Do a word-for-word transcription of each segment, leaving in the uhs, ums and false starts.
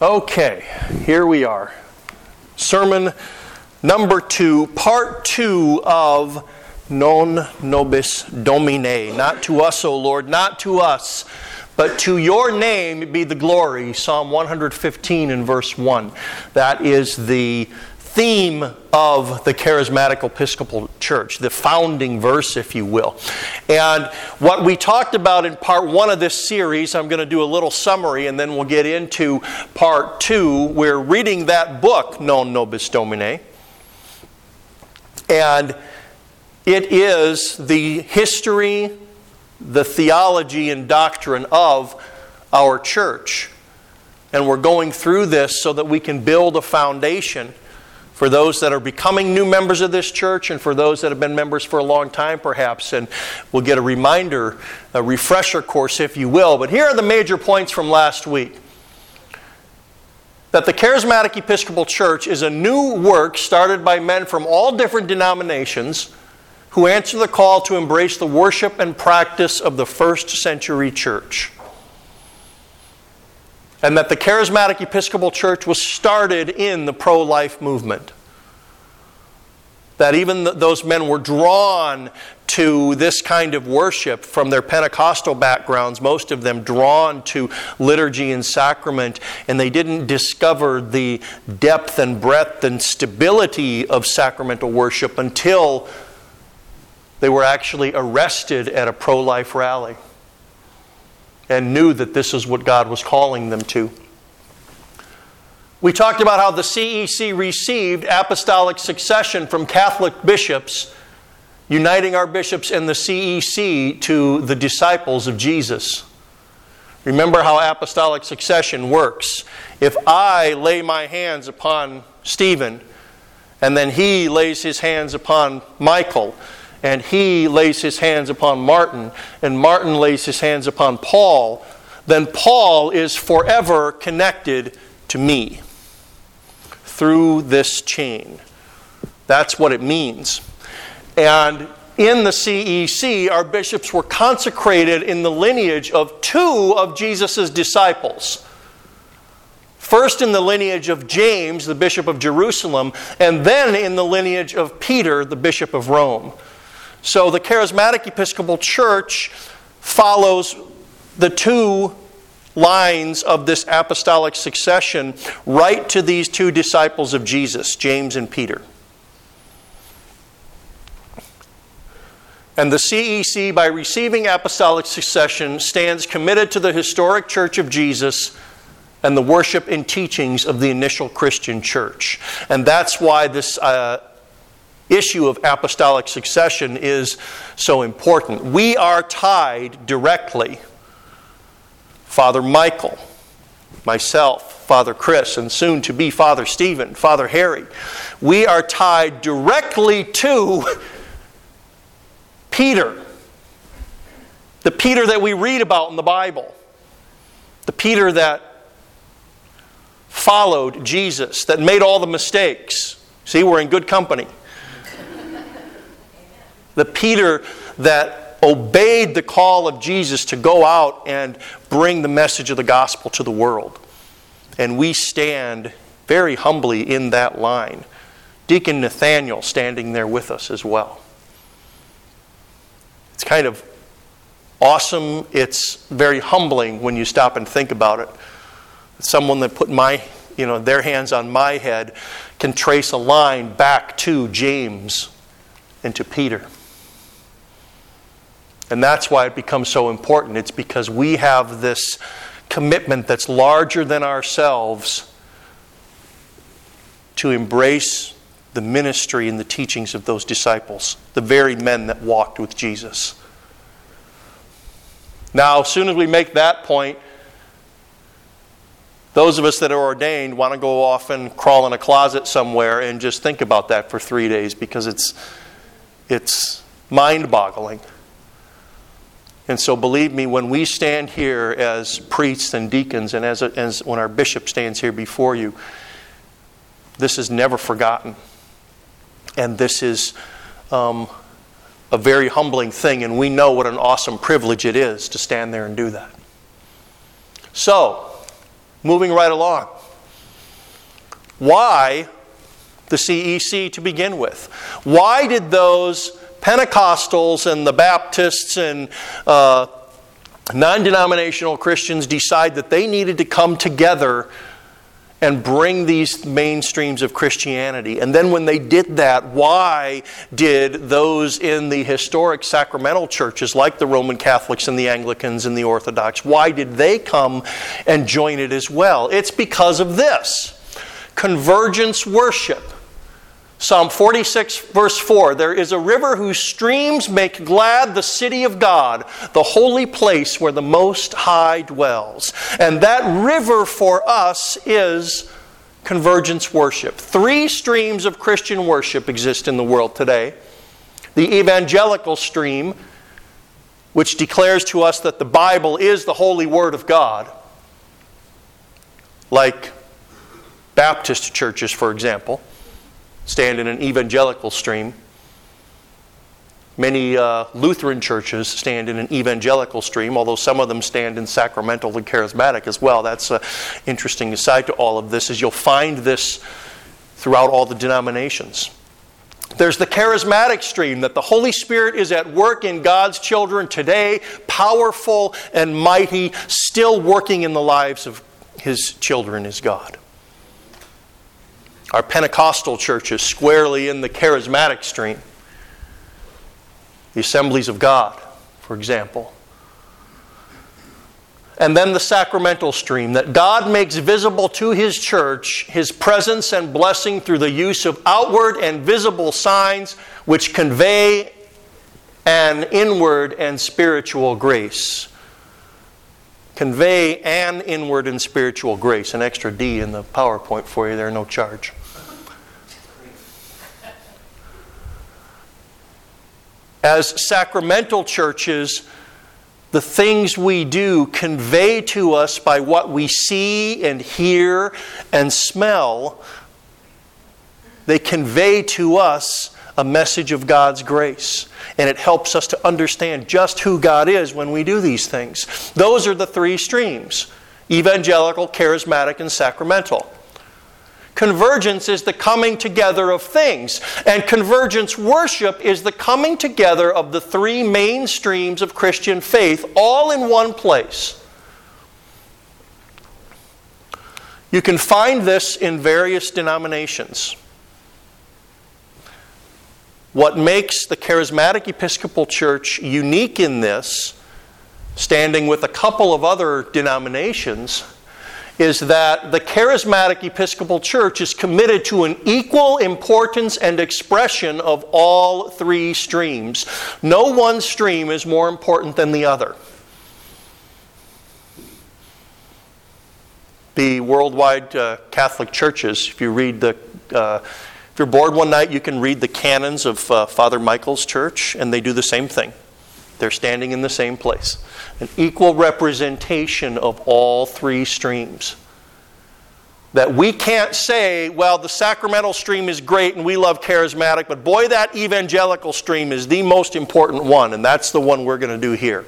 Okay, here we are. Sermon number two, part two of Non Nobis Domine. Not to us, O Lord, not to us, but to your name be the glory. Psalm one fifteen and verse one. That is the theme of the Charismatic Episcopal Church, the founding verse, if you will. And what we talked about in part one of this series, I'm going to do a little summary and then we'll get into part two. We're reading that book, Non Nobis Domine. And it is the history, the theology, and doctrine of our church. And we're going through this so that we can build a foundation for those that are becoming new members of this church and for those that have been members for a long time perhaps. And we'll get a reminder, a refresher course if you will. But here are the major points from last week. That the Charismatic Episcopal Church is a new work started by men from all different denominations who answer the call to embrace the worship and practice of the first century church. And that the Charismatic Episcopal Church was started in the pro-life movement. That even th- those men were drawn to this kind of worship from their Pentecostal backgrounds, most of them drawn to liturgy and sacrament, and they didn't discover the depth and breadth and stability of sacramental worship until they were actually arrested at a pro-life rally and knew that this is what God was calling them to. We talked about how the C E C received apostolic succession from Catholic bishops, uniting our bishops in the C E C to the disciples of Jesus. Remember how apostolic succession works. If I lay my hands upon Stephen, and then he lays his hands upon Michael, and he lays his hands upon Martin, and Martin lays his hands upon Paul, then Paul is forever connected to me through this chain. That's what it means. And in the C E C, our bishops were consecrated in the lineage of two of Jesus' disciples. First in the lineage of James, the Bishop of Jerusalem, and then in the lineage of Peter, the Bishop of Rome. So the Charismatic Episcopal Church follows the two lines of this apostolic succession right to these two disciples of Jesus, James and Peter. And the C E C, by receiving apostolic succession, stands committed to the historic Church of Jesus and the worship and teachings of the initial Christian church. And that's why this uh, issue of apostolic succession is so important. We are tied directly, Father Michael, myself, Father Chris, and soon to be Father Stephen, Father Harry. We are tied directly to Peter, the Peter that we read about in the Bible, the Peter that followed Jesus, that made all the mistakes. See, we're in good company. The Peter that obeyed the call of Jesus to go out and bring the message of the gospel to the world. And we stand very humbly in that line. Deacon Nathaniel standing there with us as well. It's kind of awesome. It's very humbling when you stop and think about it. Someone that put my, you know, their hands on my head can trace a line back to James and to Peter. And that's why it becomes so important. It's because we have this commitment that's larger than ourselves to embrace the ministry and the teachings of those disciples, the very men that walked with Jesus. Now, as soon as we make that point, those of us that are ordained want to go off and crawl in a closet somewhere and just think about that for three days because it's it's mind-boggling. And so believe me, when we stand here as priests and deacons and as, a, as when our bishop stands here before you, this is never forgotten. And this is um, a very humbling thing, and we know what an awesome privilege it is to stand there and do that. So, moving right along. Why the C E C to begin with? Why did those Pentecostals and the Baptists and uh, non-denominational Christians decide that they needed to come together and bring these mainstreams of Christianity? And then when they did that, why did those in the historic sacramental churches like the Roman Catholics and the Anglicans and the Orthodox, why did they come and join it as well? It's because of this. Convergence worship. Psalm forty-six, verse four, there is a river whose streams make glad the city of God, the holy place where the Most High dwells. And that river for us is convergence worship. Three streams of Christian worship exist in the world today. The evangelical stream, which declares to us that the Bible is the holy Word of God, like Baptist churches, for example, stand in an evangelical stream. Many uh, Lutheran churches stand in an evangelical stream, although some of them stand in sacramental and charismatic as well. That's an interesting aside to all of this, is you'll find this throughout all the denominations. There's the charismatic stream, that the Holy Spirit is at work in God's children today, powerful and mighty, still working in the lives of His children as God. Our Pentecostal churches squarely in the charismatic stream. The Assemblies of God, for example. And then the sacramental stream, that God makes visible to His church His presence and blessing through the use of outward and visible signs which convey an inward and spiritual grace. Convey an inward and spiritual grace. An extra D in the PowerPoint for you there, no charge. As sacramental churches, the things we do convey to us by what we see and hear and smell. They convey to us a message of God's grace. And it helps us to understand just who God is when we do these things. Those are the three streams: evangelical, charismatic, and sacramental. Convergence is the coming together of things. And convergence worship is the coming together of the three main streams of Christian faith, all in one place. You can find this in various denominations. What makes the Charismatic Episcopal Church unique in this, standing with a couple of other denominations, is that the Charismatic Episcopal Church is committed to an equal importance and expression of all three streams. No one stream is more important than the other. The worldwide uh, Catholic churches, if you read the, uh, if you're bored one night, you can read the canons of uh, Father Michael's church, and they do the same thing. They're standing in the same place. An equal representation of all three streams. That we can't say, well, the sacramental stream is great and we love charismatic, but boy, that evangelical stream is the most important one, and that's the one we're going to do here.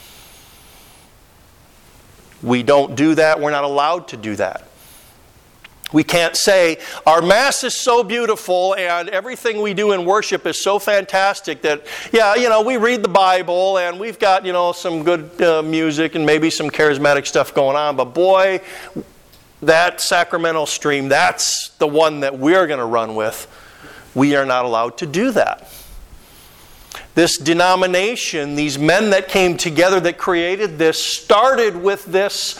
We don't do that. We're not allowed to do that. We can't say, our Mass is so beautiful and everything we do in worship is so fantastic that, yeah, you know, we read the Bible and we've got, you know, some good uh, music and maybe some charismatic stuff going on, but boy, that sacramental stream, that's the one that we're going to run with. We are not allowed to do that. This denomination, these men that came together that created this, started with this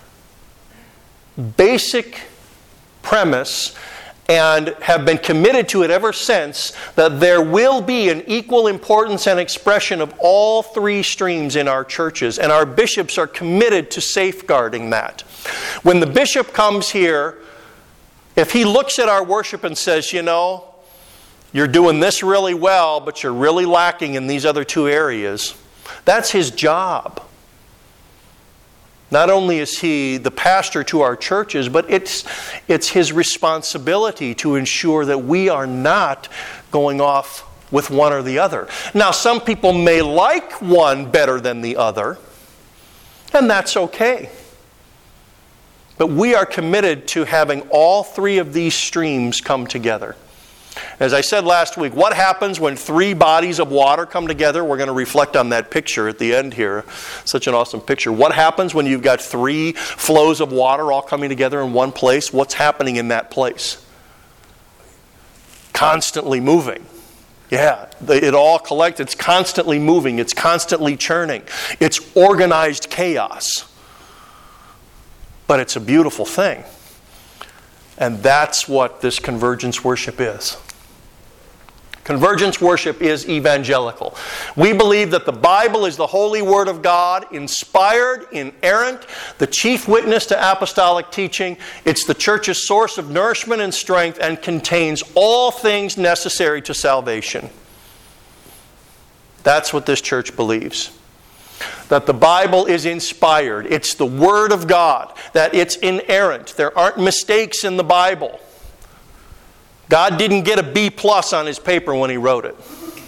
basic premise and have been committed to it ever since, that there will be an equal importance and expression of all three streams in our churches, and our bishops are committed to safeguarding that. When the bishop comes here, if he looks at our worship and says, you know, you're doing this really well, but you're really lacking in these other two areas, that's his job. Not only is he the pastor to our churches, but it's, it's his responsibility to ensure that we are not going off with one or the other. Now, some people may like one better than the other, and that's okay. But we are committed to having all three of these streams come together. As I said last week, what happens when three bodies of water come together? We're going to reflect on that picture at the end here. Such an awesome picture. What happens when you've got three flows of water all coming together in one place? What's happening in that place? Constantly moving. Yeah, it all collects. It's constantly moving. It's constantly churning. It's organized chaos. But it's a beautiful thing. And that's what this convergence worship is. Convergence worship is evangelical. We believe that the Bible is the holy Word of God, inspired, inerrant, the chief witness to apostolic teaching. It's the church's source of nourishment and strength and contains all things necessary to salvation. That's what this church believes. That the Bible is inspired. It's the Word of God. That it's inerrant. There aren't mistakes in the Bible. God didn't get a B plus on his paper when he wrote it.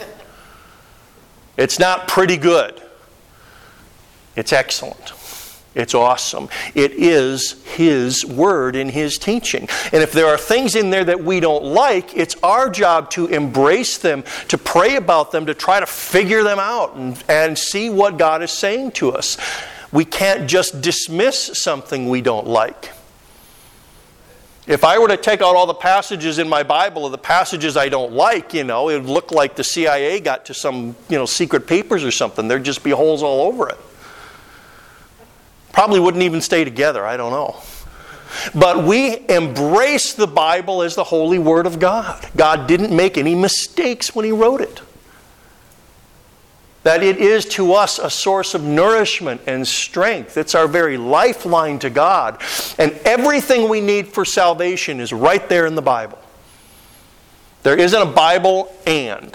It's not pretty good. It's excellent. It's awesome. It is His Word in His teaching. And if there are things in there that we don't like, it's our job to embrace them, to pray about them, to try to figure them out and, and see what God is saying to us. We can't just dismiss something we don't like. If I were to take out all the passages in my Bible of the passages I don't like, you know, it would look like the C I A got to some, you know, secret papers or something. There'd just be holes all over it. Probably wouldn't even stay together, I don't know. But we embrace the Bible as the holy Word of God. God didn't make any mistakes when He wrote it. That it is to us a source of nourishment and strength. It's our very lifeline to God. And everything we need for salvation is right there in the Bible. There isn't a Bible and.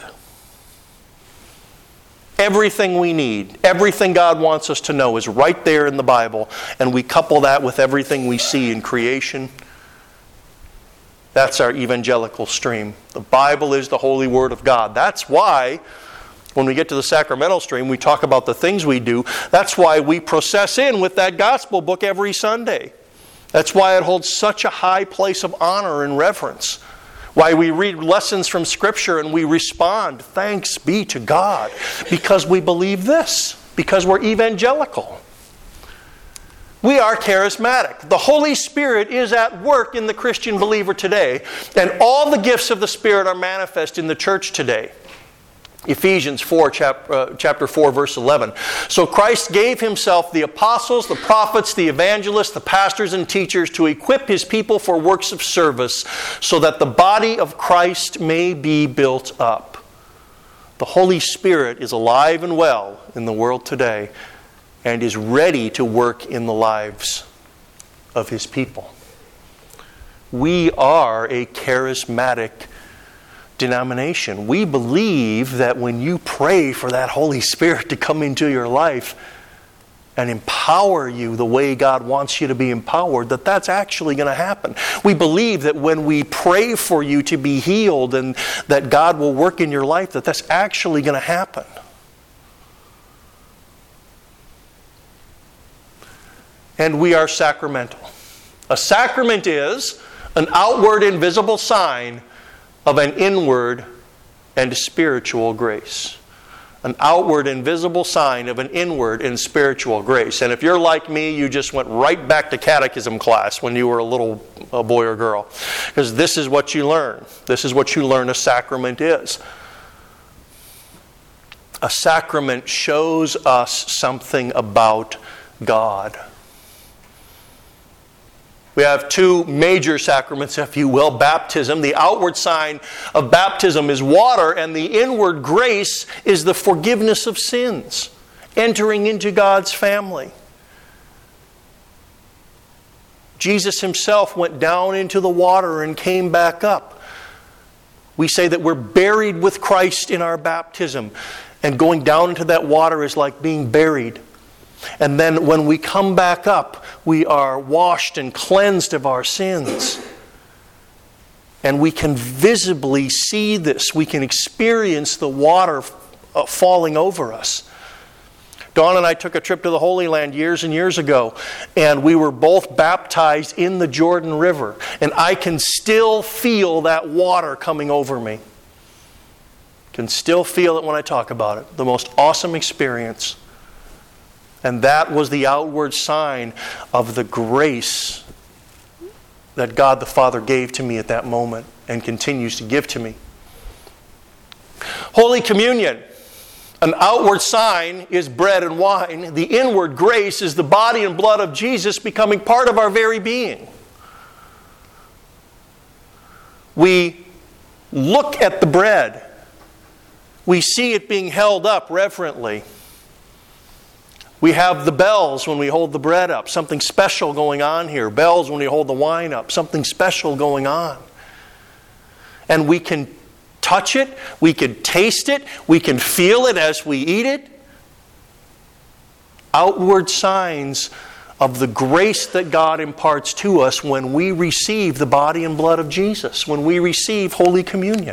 Everything we need, everything God wants us to know is right there in the Bible. And we couple that with everything we see in creation. That's our evangelical stream. The Bible is the holy Word of God. That's why when we get to the sacramental stream, we talk about the things we do. That's why we process in with that gospel book every Sunday. That's why it holds such a high place of honor and reverence. Why we read lessons from Scripture and we respond, thanks be to God, because we believe this, because we're evangelical. We are charismatic. The Holy Spirit is at work in the Christian believer today, and all the gifts of the Spirit are manifest in the church today. Ephesians four, chap, uh, chapter four, verse eleven. So Christ gave Himself the apostles, the prophets, the evangelists, the pastors and teachers to equip His people for works of service so that the body of Christ may be built up. The Holy Spirit is alive and well in the world today and is ready to work in the lives of His people. We are a charismatic denomination. We believe that when you pray for that Holy Spirit to come into your life and empower you the way God wants you to be empowered, that that's actually going to happen. We believe that when we pray for you to be healed and that God will work in your life, that that's actually going to happen. And we are sacramental. A sacrament is an outward invisible sign of an inward and spiritual grace. An outward and visible sign of an inward and spiritual grace. And if you're like me, you just went right back to catechism class when you were a little a boy or girl. Because this is what you learn. This is what you learn a sacrament is. A sacrament shows us something about God. We have two major sacraments, if you will. Baptism. The outward sign of baptism is water, and the inward grace is the forgiveness of sins, entering into God's family. Jesus Himself went down into the water and came back up. We say that we're buried with Christ in our baptism, and going down into that water is like being buried. And then when we come back up, we are washed and cleansed of our sins. And we can visibly see this. We can experience the water falling over us. Dawn and I took a trip to the Holy Land years and years ago, and we were both baptized in the Jordan River. And I can still feel that water coming over me. Can still feel it when I talk about it. The most awesome experience. And that was the outward sign of the grace that God the Father gave to me at that moment and continues to give to me. Holy Communion. An outward sign is bread and wine. The inward grace is the body and blood of Jesus becoming part of our very being. We look at the bread. We see it being held up reverently. We have the bells when we hold the bread up. Something special going on here. Bells when we hold the wine up. Something special going on. And we can touch it, we can taste it, we can feel it as we eat it. Outward signs of the grace that God imparts to us when we receive the body and blood of Jesus, when we receive Holy Communion.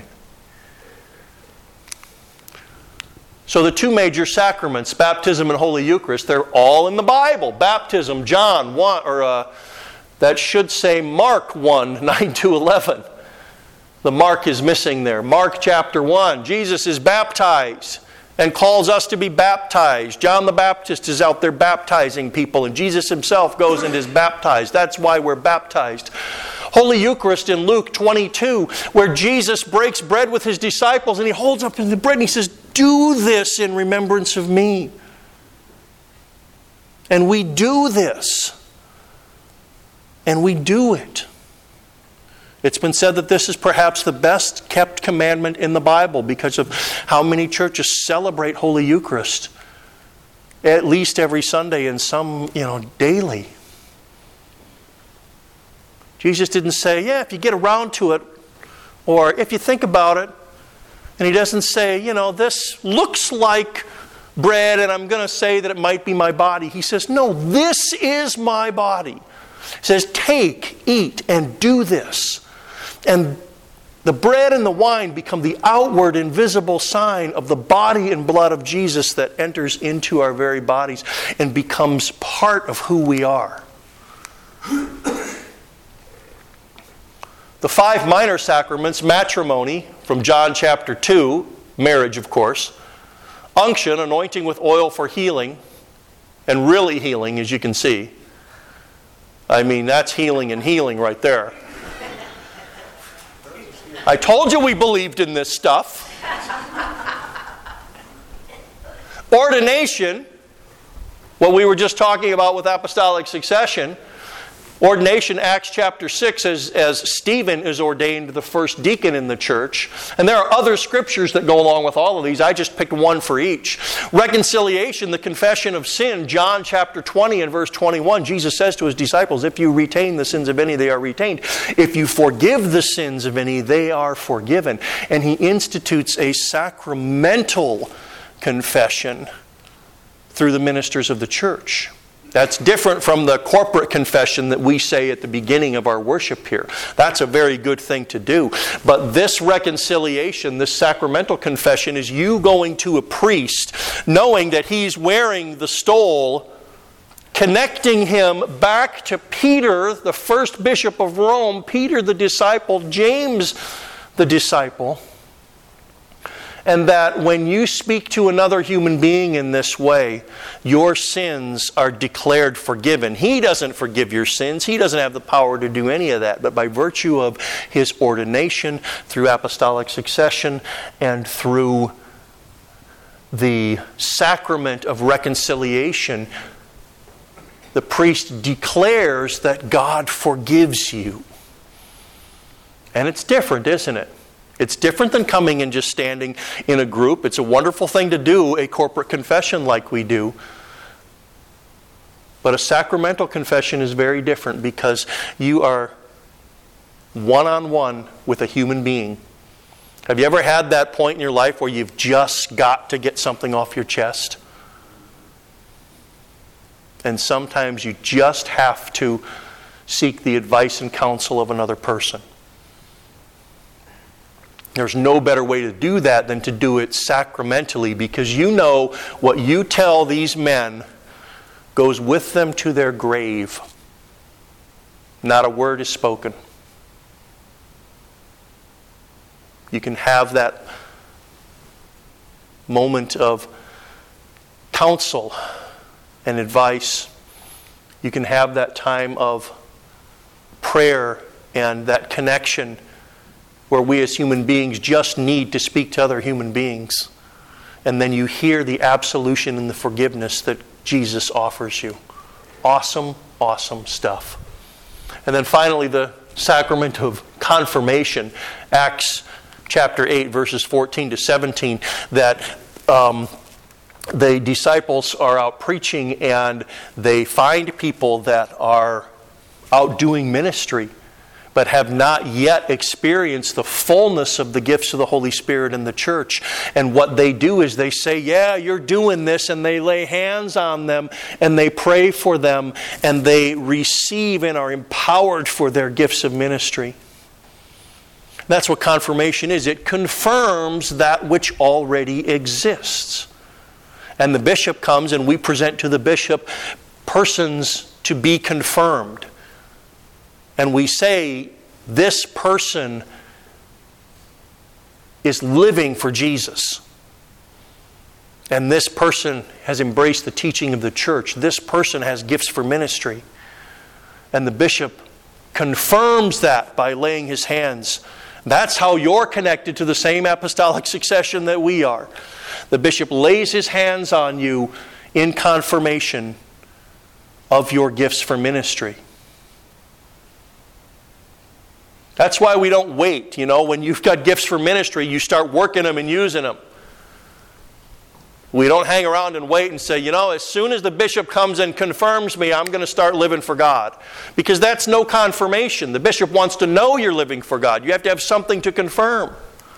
So the two major sacraments, baptism and Holy Eucharist, they're all in the Bible. Baptism, John one, or uh, that should say Mark one, nine to eleven. The Mark is missing there. Mark chapter one. Jesus is baptized and calls us to be baptized. John the Baptist is out there baptizing people, and Jesus himself goes and is baptized. That's why we're baptized. Holy Eucharist in Luke twenty-two, where Jesus breaks bread with his disciples, and he holds up the bread and he says, "Do this in remembrance of me." And we do this. And we do it. It's been said that this is perhaps the best kept commandment in the Bible because of how many churches celebrate Holy Eucharist at least every Sunday and some, you know, daily. Jesus didn't say, yeah, if you get around to it, or if you think about it. And he doesn't say, you know, this looks like bread and I'm going to say that it might be my body. He says, no, this is my body. He says, take, eat, and do this. And the bread and the wine become the outward and visible sign of the body and blood of Jesus that enters into our very bodies and becomes part of who we are. The five minor sacraments, matrimony from John chapter two, marriage of course, unction, anointing with oil for healing, and really healing as you can see. I mean, that's healing and healing right there. I told you we believed in this stuff. Ordination, what we were just talking about with apostolic succession. Ordination, Acts chapter six, as, as Stephen is ordained the first deacon in the church. And there are other scriptures that go along with all of these. I just picked one for each. Reconciliation, the confession of sin, John chapter twenty and verse twenty-one. Jesus says to his disciples, if you retain the sins of any, they are retained. If you forgive the sins of any, they are forgiven. And he institutes a sacramental confession through the ministers of the church. That's different from the corporate confession that we say at the beginning of our worship here. That's a very good thing to do. But this reconciliation, this sacramental confession, is you going to a priest, knowing that he's wearing the stole, connecting him back to Peter, the first bishop of Rome, Peter the disciple, James the disciple. And that when you speak to another human being in this way, your sins are declared forgiven. He doesn't forgive your sins. He doesn't have the power to do any of that. But by virtue of his ordination, through apostolic succession, and through the sacrament of reconciliation, the priest declares that God forgives you. And it's different, isn't it? It's different than coming and just standing in a group. It's a wonderful thing to do, a corporate confession like we do. But a sacramental confession is very different because you are one-on-one with a human being. Have you ever had that point in your life where you've just got to get something off your chest? And sometimes you just have to seek the advice and counsel of another person. There's no better way to do that than to do it sacramentally, because you know what you tell these men goes with them to their grave. Not a word is spoken. You can have that moment of counsel and advice. You can have that time of prayer and that connection where we as human beings just need to speak to other human beings. And then you hear the absolution and the forgiveness that Jesus offers you. Awesome, awesome stuff. And then finally, the sacrament of confirmation. Acts chapter eight, verses fourteen to seventeen, that um, the disciples are out preaching and they find people that are out doing ministry, but have not yet experienced the fullness of the gifts of the Holy Spirit in the church. And what they do is they say, yeah, you're doing this, and they lay hands on them, and they pray for them, and they receive and are empowered for their gifts of ministry. That's what confirmation is. It confirms that which already exists. And the bishop comes, and we present to the bishop persons to be confirmed. And we say, this person is living for Jesus. And this person has embraced the teaching of the church. This person has gifts for ministry. And the bishop confirms that by laying his hands. That's how you're connected to the same apostolic succession that we are. The bishop lays his hands on you in confirmation of your gifts for ministry. That's why we don't wait. You know, when you've got gifts for ministry, you start working them and using them. We don't hang around and wait and say, you know, as soon as the bishop comes and confirms me, I'm going to start living for God. Because that's no confirmation. The bishop wants to know you're living for God. You have to have something to confirm.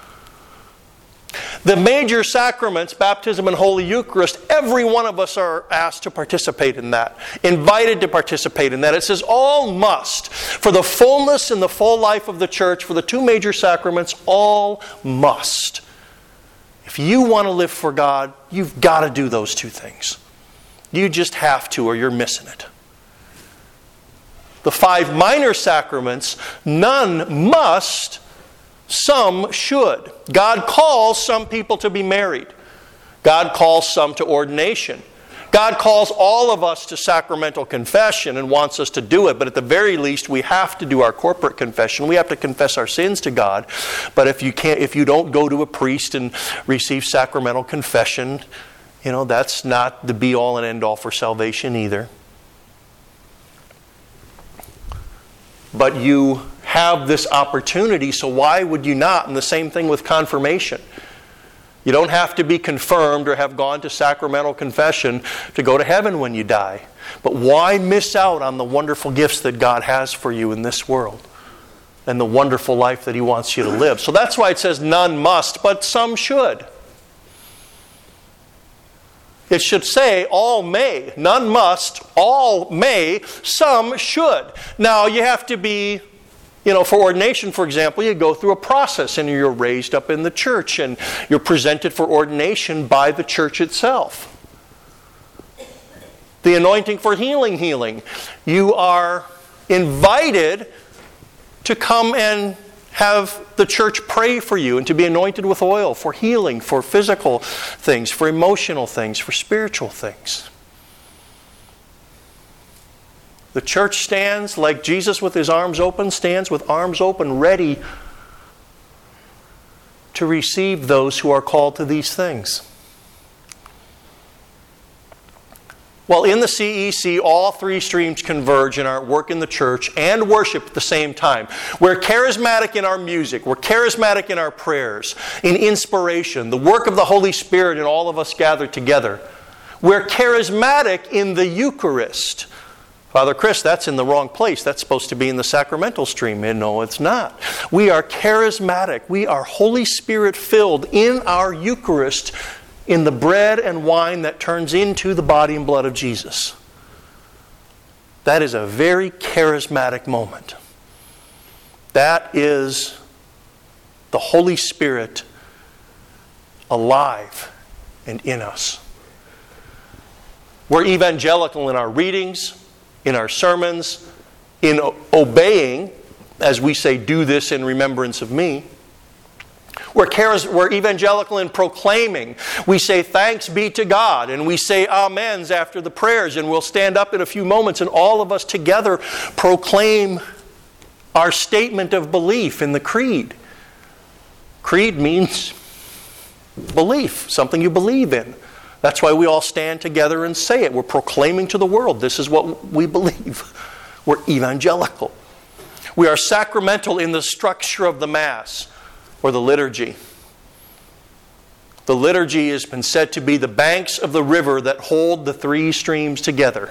The major sacraments, baptism and Holy Eucharist, every one of us are asked to participate in that, invited to participate in that. It says all must. For the fullness and the full life of the church, for the two major sacraments, all must. If you want to live for God, you've got to do those two things. You just have to, or you're missing it. The five minor sacraments, none must, some should. God calls some people to be married. God calls some to ordination. God calls all of us to sacramental confession and wants us to do it. But at the very least, we have to do our corporate confession. We have to confess our sins to God. But if you can't, if you don't go to a priest and receive sacramental confession, you know, that's not the be-all and end-all for salvation either. But you have this opportunity, so why would you not? And the same thing with confirmation. You don't have to be confirmed or have gone to sacramental confession to go to heaven when you die. But why miss out on the wonderful gifts that God has for you in this world and the wonderful life that He wants you to live? So that's why it says none must, but some should. It should say all may. None must, all may, some should. Now you have to be, you know, for ordination, for example, you go through a process and you're raised up in the church and you're presented for ordination by the church itself. The anointing for healing, healing. You are invited to come and have the church pray for you and to be anointed with oil for healing, for physical things, for emotional things, for spiritual things. The church stands like Jesus with His arms open, stands with arms open, ready to receive those who are called to these things. Well, in the C E C, all three streams converge in our work in the church and worship at the same time. We're charismatic in our music. We're charismatic in our prayers, in inspiration, the work of the Holy Spirit in all of us gathered together. We're charismatic in the Eucharist. Father Chris, that's in the wrong place. That's supposed to be in the sacramental stream. And no, it's not. We are charismatic. We are Holy Spirit filled in our Eucharist, in the bread and wine that turns into the body and blood of Jesus. That is a very charismatic moment. That is the Holy Spirit alive and in us. We're evangelical in our readings, in our sermons, in obeying, as we say, do this in remembrance of me. We're, charis- we're evangelical in proclaiming. We say thanks be to God, and we say amens after the prayers, and we'll stand up in a few moments and all of us together proclaim our statement of belief in the creed. Creed means belief, something you believe in. That's why we all stand together and say it. We're proclaiming to the world, this is what we believe. We're evangelical. We are sacramental in the structure of the Mass, or the liturgy. The liturgy has been said to be the banks of the river that hold the three streams together.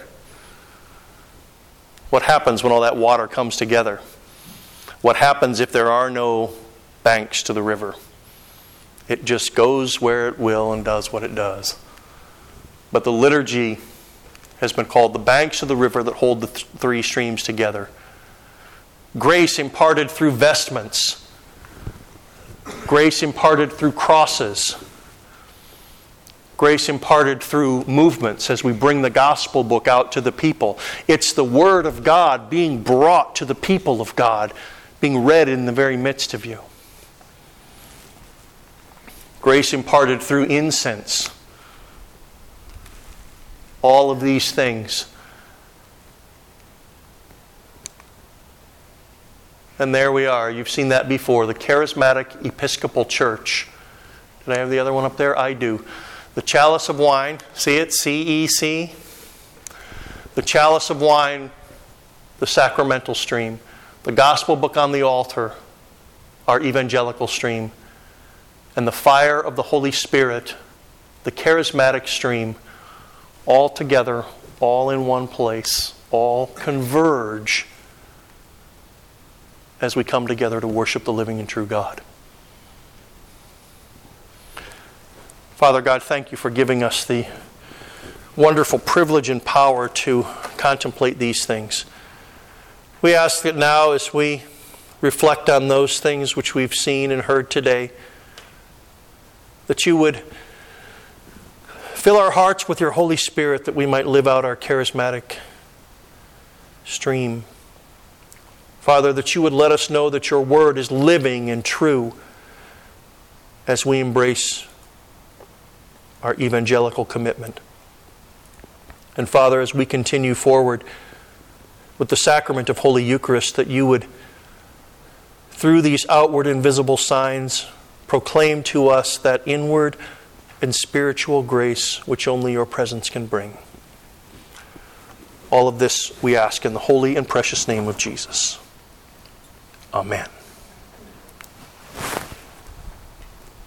What happens when all that water comes together? What happens if there are no banks to the river? It just goes where it will and does what it does. But the liturgy has been called the banks of the river that hold the th- three streams together. Grace imparted through vestments. Grace imparted through crosses. Grace imparted through movements as we bring the gospel book out to the people. It's the Word of God being brought to the people of God, being read in the very midst of you. Grace imparted through incense. All of these things. And there we are. You've seen that before. The Charismatic Episcopal Church. Did I have the other one up there? I do. The chalice of wine. See it? C E C. The chalice of wine, the sacramental stream. The gospel book on the altar, our evangelical stream. And the fire of the Holy Spirit, the charismatic stream. All together, all in one place, all converge as we come together to worship the living and true God. Father God, thank you for giving us the wonderful privilege and power to contemplate these things. We ask that now, as we reflect on those things which we've seen and heard today, that you would fill our hearts with your Holy Spirit that we might live out our charismatic stream. Father, that you would let us know that your word is living and true as we embrace our evangelical commitment. And Father, as we continue forward with the sacrament of Holy Eucharist, that you would, through these outward and visible signs, proclaim to us that inward and spiritual grace which only your presence can bring. All of this we ask in the holy and precious name of Jesus. Amen.